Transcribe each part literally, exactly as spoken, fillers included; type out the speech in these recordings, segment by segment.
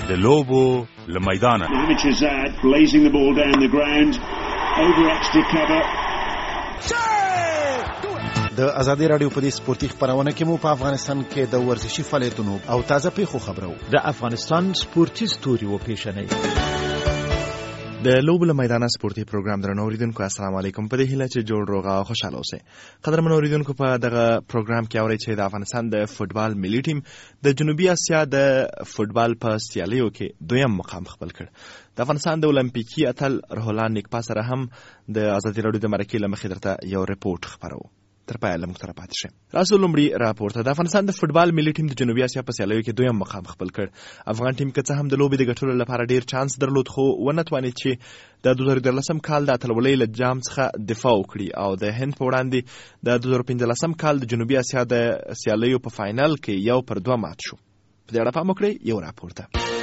د لوبو له میدانه. blazing the ball down the ground over extra cover. د ازادي رادیو په دې سپورتي خبرونه کې مو په افغانستان کې د ورزشي فعالیتونو او تازه پیښو خبرو. د افغانستان سپورتي ستوري و پیښنې د لوبو له میدانه سپورتي پروګرام درنو اوریدونکو السلام علیکم. په دې هیله چې جوړ روغ او خوشاله اوسئ. قدرمن اوریدونکو په دغه پروګرام کې اورئ چې د افغانستان د فوتبال ملي ټیم د جنوبي اسیا د فوتبال په سیالیو کې دویم مقام خپل کړ. د افغانستان د اولمپیکي اتل روح الله نیکپا سره هم د ازادي رادیو د مرکې له مخې درته یو ریپورت خبرو. تر پایه له موږ سره پاتې شئ. راسو لومړی راپورته د افغانستان د فوتبال ملي ټیم د جنوبي اسیا په سیالیو کې دویم مقام خپل کړ. افغان ټیم که څه هم د لوبې د ګټلو لپاره ډیر چانس درلود خو ونه توانید چې د دوه زره دولسم کال د اتلولۍ له جام څخه دفاع وکړي او د هند په وړاندې د دوه زره پنځلسم کال د جنوبي اسیا د سیالیو په فاینل کې یو پر دوه مات شو. په دې اړه پام وکړئ. یو راپورته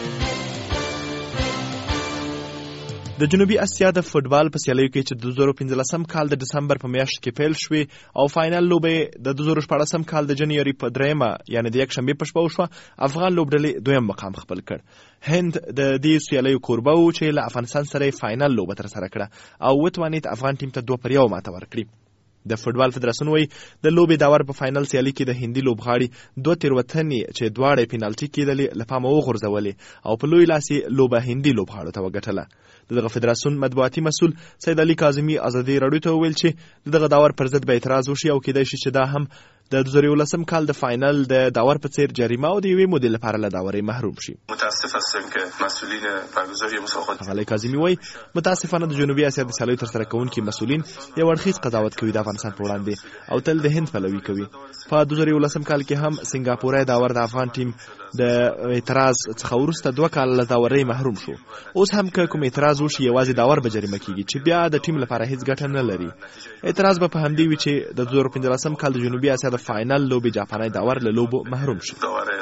د جنوبي اسیا د فوتبال په سیالیو کې چې د دوه زره پنځلسم کال د دسمبر په میاشت کې پیل شوې او فاینل لوبې د دوه زره شپاړسم کال د جنوري په دریمه یعنی د یکشنبې په شپه وشوه، افغان لوبډلې دویم مقام خپل کړ. هند د دې سیالیو کوربه و چې له افغانستان سره فاینل لوبه ترسره کړه او وتوانید افغان ټیم ته دوه پر یو ماته ورکړي. د فوتبال فدراسیون وایي د لوبې داور په فاینل سیالي کې د هندي لوبغاړي دوه تیروتنې چې دواړه پینالټي کېدلې له پامه وغورځولې او په لوی لاس یې لوبه هندي لوبغاړو ته وګټله. دغه فدراسیون مطبوعاتي مسؤل سید علي کاظمي ازادي رادیو ته وویل چې دغه داور پر ضد به اعتراض وشي او کېدای شي چې دا هم د دوه زره یولسم کال د فاینل د داور په څیر جریمه او د یوې مودې لپاره له داورۍ محروم شي. متاسف هستم که مسئولین برگزاری مسابقات علي کاظمي وایي متاسفانه د جنوبي اسیا د سیالیو ترسره کوونکي مسؤلین یو اړخیز قضاوت کوي د افغانستان په وړاندې او تل د هند پلوي کوي. په دوه زره یولسم کال کې هم سنگاپوري داور د افغان ټیم د اعتراض څخه وروسته دوه کاله له داورۍ محروم شو. اوس هم که کوم اعتراض وشي یوازې داور به جریمه کیږي چې بیا د ټیم لپاره هیڅ ګټه نه لري. اعتراض به په همدې وي چې د دوه زره پنځلسم کال د جنوبي اسیا د فاینل لوبې جاپاني داور له لوبو محروم شي.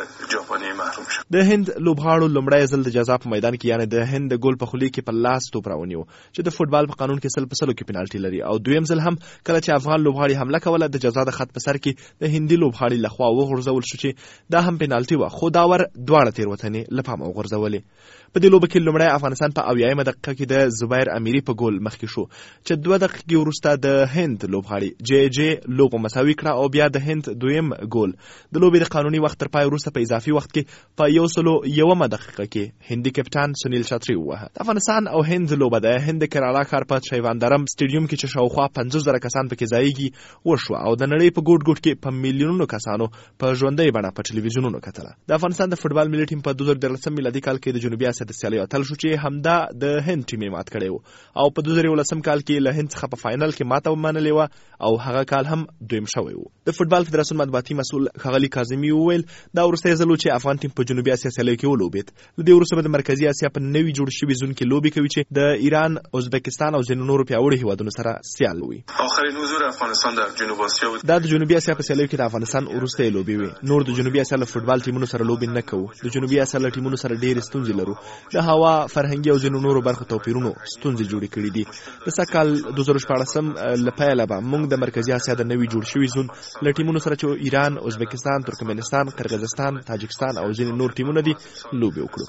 د هند لوبغاړو لومړی ځل د جزا په میدان کې یعنی د هند د ګول په خولي کې په لاس توپ راونیو چې د فوتبال په قانون کې سل په سلو کې پینالټي لري او دویم ځل هم کله چې افغان لوبغاړي حمله کوله د جزا د خط په سر کې د هندي لوبغاړي لخوا وغورځول شو چې دا هم پینالټي و خو داور دواړه تیروتنې له پامه وغورځولې. په دې لوبه کې لومړی افغانستان په اویایمه دقیقه کې د زبیر امیری په ګول مخکې شو چې دوه دقیقې وروسته د هند لوبغاړي جې جې لوبه مساوي کړه او بیا د هند دویم ګول د لوبې د قانوني وخت تر پای وروسته په اضافي وخت کې په یو سلو یومه دقیقه کې هندي کپټان سنیل شاتری ووهه. د افغانستان او هند لوبه د هند کرالا ښار په شیواندرم سټیډیوم کې چې شاوخوا پنځوس زره کسان پکې ځایږي وشوه او د نړۍ په ګوټ ګوټ کې په میلیونونو کسانو په ژوندۍ بڼه په ټلویزیونونو کتله. د افغانستان د فوتبال ملي ټیم په دوه زره دولسم میلادي کال کې د جنوبي اسیا د سیالیو اتل شو چې همدا د هند ټیم مات کړی و او په دوه زره یولسم کال کې له هند څخه په فاینل کې ماته ومنلې و او هغه کال هم دویم شوی و. د فوتبال فدراسیون مطبوعاتي مسؤل ښاغلي کاظمي وویل دا وروستی ځل و چې افغان ټیم په جنوبي اسیا سیالیو کې ولوبېد. له دې وروسته به د مرکزي اسیا په نوي جوړ شوي زون کې لوبې کوي چې د ایران، ازبکستان او ځینو نورو پیاوړو هیوادونو سره سیال وي. آخرین حضور افغانستان در جنوب اسیا دا د جنوبي اسیا په سیالیو کې د افغانستان وروستۍ لوبې وي. نور د جنوبي اسیا له فوتبال ټیمونو سره لوبې نه کوو. د جنوبي اسیا له ټیمونو سره ډېرې ستونزې لرو. د هوا، فرهنګي او ځینو نورو برخو توپیرونو ستونزې جوړې کړې دي. د سږ کال دوه زره شپاړسم له پیله به موږ د مرکزي اسیا د نوي جوړ شوي زون له ټیمونو سره چې ایران، ازبکستان، ترکمنستان، قرغیزستان، تاجکستان او ځینې نور ټیمونه دي لوبې وکړو.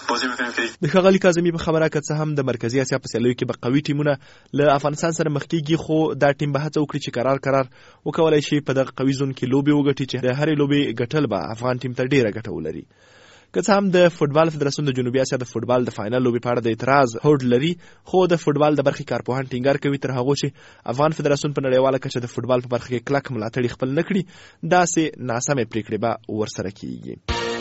د ښاغلي کاظمي په خبره که څه هم د مرکزي اسیا په سیالیو کې به قوي ټیمونه له افغانستان سره مخ کېږي خو دا ټیم به هڅه وکړي چې قرار قرار وکولای شي په دغه قوي زون کې لوبې وګټي چې د هرې لوبې ګټل به افغان ټیم ته ډېره ګټه ولري. که څه هم د فوتبال فدراسیون د جنوبي اسیا د فوتبال د فاینل لوبې په اړه د اعتراض هوډ لري خو د فوتبال د برخې کارپوهان ټینګار کوي تر هغو چې افغان فدراسیون په نړیواله کچه د فوتبال په برخه کې کلک ملاتړي خپل نه کړي داسې ناسمې پریکړې به ورسره کیږي.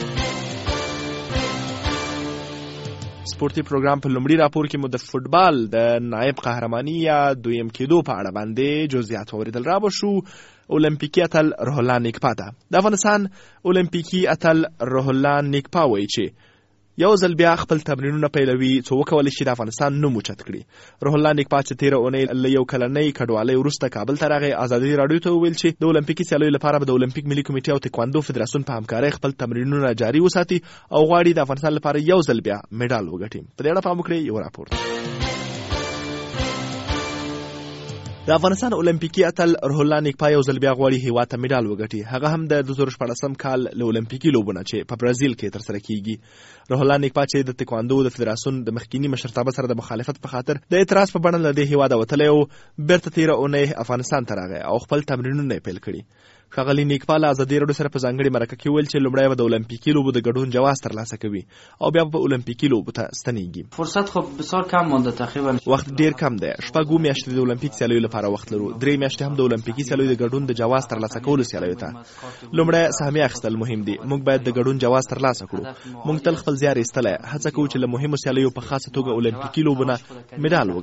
سپورتي پروګرام په لومړي راپور کې مو د فوتبال د نایب قهرماني یا دویم کېدو په اړه باندې جزئیات واوریدل. را به شو اولمپیکي اتل روح الله نیکپا ته. د افغانستان اولمپیکي اتل روح الله نیکپا وایي چې یو ځل بیا خپل تمرینونه پیلوي څو وکولی شي د افغانستان نوم اوچت کړي. روح الله نیکپا چې تېره اونۍ له یو کلنۍ کډوالۍ وروسته کابل ته راغی ازادي راډیو ته وویل چې د اولمپیکي سیالیو لپاره به د اولمپیک ملي کمیټې او تکواندو فدراسیون په همکارۍ خپل تمرینونه جاري وساتي او غواړي د افغانستان لپاره یو ځل بیا میډال وګټي. په دې اړه پام وکړئ. یو راپورټ د د افغانستان اولمپیکي اتل روح الله نیکپا یو ځل بیا غواړي هیواد ته میډال وګټي، هغه هم د دوه زره شپاړسم کال له اولمپیکي لوبو نه چې په برازیل کې ترسره کیږي. روح الله نیکپا چې د تکواندو د فدراسیون د مخکینی مشرتابه سره د مخالفت په خاطر د اعتراض په بڼه له دې هیواده وتلی او بیرته تېره اونۍ افغانستان ته راغی او خپل تمرینونه یې پیل کړي. ښاغلي نیکپا له ازادي راډیو سره په ځانګړې مرکه کې ویل چې لومړی به د اولمپیکي لوبو د ګډون جواز ترلاسه کوي او بیا به په اولمپیکي لوبو ته ستنیږي. فرصت خو بسیار کم مونده، تقریبا وخت ډیر کم دی. شپږ میاشتې د اولمپیک سیالیو لپاره وخت لرو، درې میاشتې هم د اولمپیکي سیالیو د ګډون د جواز ترلاسه کولو سیالیو ته. لومړی سهمیه اخیستل مهم دي، موږ باید د ګډون جواز ترلاسه کړو. موږ تل خپل زیار ایستلی، هڅه کوو چې له مهمو سیالیو په خاصه توګه اولمپیکي لوبو نه میډال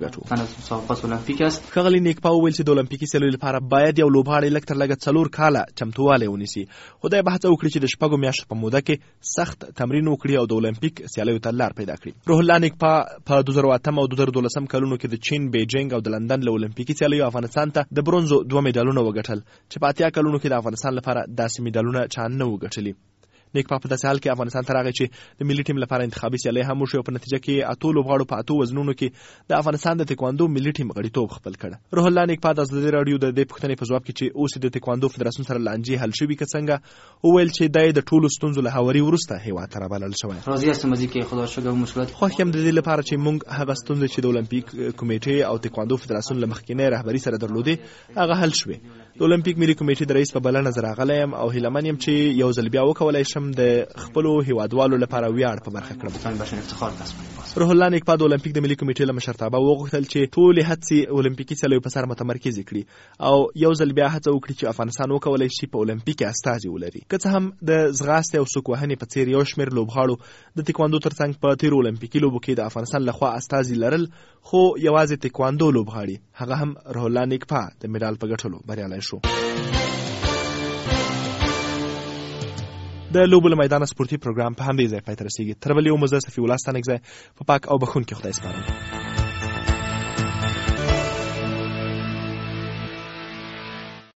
وګټو. ښاغلي نیکپا وویل چې د اولمپیکي سیالیو لپاره باید یو لوبغاړی لږ تر لږه څلور کاله چمتووالی ونیسي. خدای به هڅه وکړي چې د شپږو میاشتو په موده کې سخت تمرین وکړي او د اولمپیک سیالیو ته لار پیدا کړي. روح الله نیکپا په دوه زره اتم او دوه زره دولسم کلونو کې د چین، بیجینګ او د لندن له اولمپیکي سیالیو افغانستان ته د برونزو دوه میډالونه وګټل چې په اتیا کلونو کې د افغانستان لپاره داسې میډالونه چا نه وګټلي. نیکپا په داسې حال کې افغانستان ته راغی چې د ملي ټیم لپاره انتخابي سیالۍ هم وشوې او په نتیجه کې اتو لوبغاړو په اتو وزنونو کې د افغانستان د تکواندو ملي ټیم غړیتوب خپل کړ. روح الله نیکپا د ازادي راډیو د دې پوښتنې په ځواب کې چې اوس د تکواندو فدراسیون سره لانجې حل شوي که څنګه، وویل چې دا د ټولو ستونزو له هواري وروسته هیواد ته رابلل شوی. راضي هستم از اینکه خدا شکر مشکلات خوښ یم د دې لپاره چې موږ هغه ستونزې چې د اولمپیک کمیټې او تکواندو فدراسیون له مخکینۍ رهبري سره درلودې هغه حل شوې. د اولمپیک ملي کمیټې د رئیس په بلنه زه راغلی یم او هیلهمن یم چې یو ځل بیا وکولی شم د خپلو هیوادوالو لپاره ویاړ په برخه کړم. روح الله نیکپا د اولمپیک د ملي کمیټې له مشرتابه وغوښتل چې ټولې هڅې اولمپیکي سیالیو په سر متمرکزې کړي او یو ځل بیا هڅه وکړي چې افغانستان وکولی شي په اولمپیک کې استازي ولري. که څه هم د ځغاستې او سوک وهنې په څیر یو شمېر لوبغاړو د تکواندو ترڅنګ په تېرو اولمپیکي لوبو کې د افغانستان لخوا استازي لرل، خو یوازې تکواندو لوبغاړي هغه هم روح الله نیکپا د میډال په ګټلو بریالی شو. د لوبو له میدانه سپورتي پروګرام په همدې ځای پای ته رسېږي. تر بلې یو مزه صفي الله ستانکزی په پاک او بخونکي خدای سپارم.